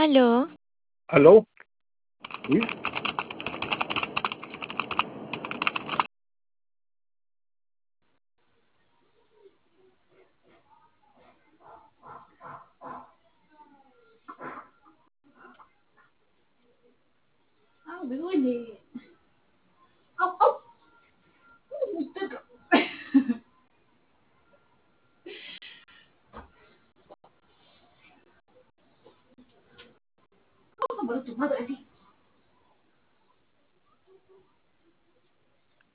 Aló, ¿Aló? ¿Sí? Me duele. ¡Au, au! Vamos a poner tu madre así.